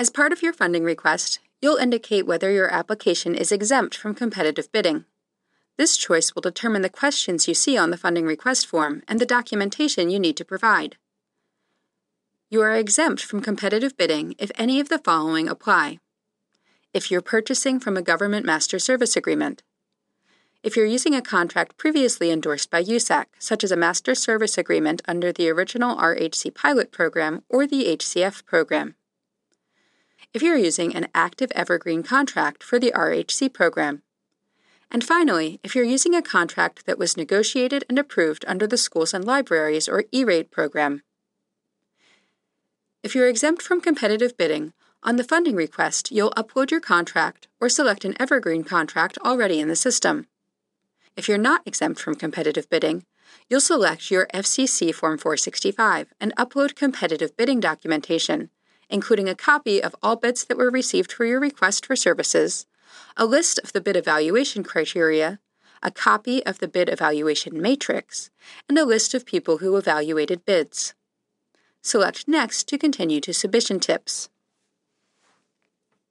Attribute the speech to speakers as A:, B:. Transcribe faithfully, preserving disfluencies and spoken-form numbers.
A: As part of your funding request, you'll indicate whether your application is exempt from competitive bidding. This choice will determine the questions you see on the funding request form and the documentation you need to provide. You are exempt from competitive bidding if any of the following apply. If you're purchasing from a government master service agreement. If you're using a contract previously endorsed by U S A C, such as a master service agreement under the original R H C pilot program or the H C F program. If you're using an active evergreen contract for the R H C program. And finally, if you're using a contract that was negotiated and approved under the Schools and Libraries or E-rate program. If you're exempt from competitive bidding, on the funding request, you'll upload your contract or select an evergreen contract already in the system. If you're not exempt from competitive bidding, you'll select your F C C Form four sixty-five and upload competitive bidding documentation, including a copy of all bids that were received for your request for services, a list of the bid evaluation criteria, a copy of the bid evaluation matrix, and a list of people who evaluated bids. Select Next to continue to submission tips.